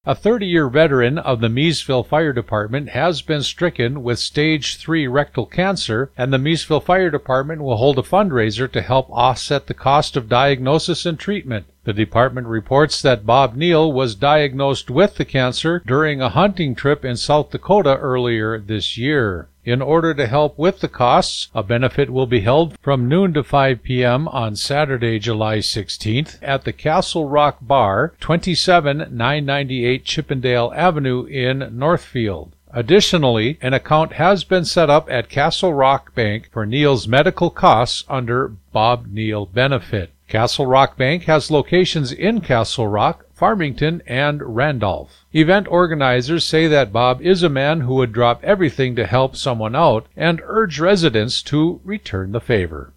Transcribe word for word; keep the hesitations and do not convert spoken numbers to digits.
A thirty-year veteran of the Miesville Fire Department has been stricken with stage three rectal cancer, and the Miesville Fire Department will hold a fundraiser to help offset the cost of diagnosis and treatment. The department reports that Bob Neal was diagnosed with the cancer during a hunting trip in South Dakota earlier this year. In order to help with the costs, a benefit will be held from noon to five p.m. on Saturday, July sixteenth at the Castle Rock Bar, twenty-seven nine ninety-eight Chippendale Avenue in Northfield. Additionally, an account has been set up at Castle Rock Bank for Neal's medical costs under Bob Neal Benefit. Castle Rock Bank has locations in Castle Rock, Farmington, and Randolph. Event organizers say that Bob is a man who would drop everything to help someone out and urge residents to return the favor.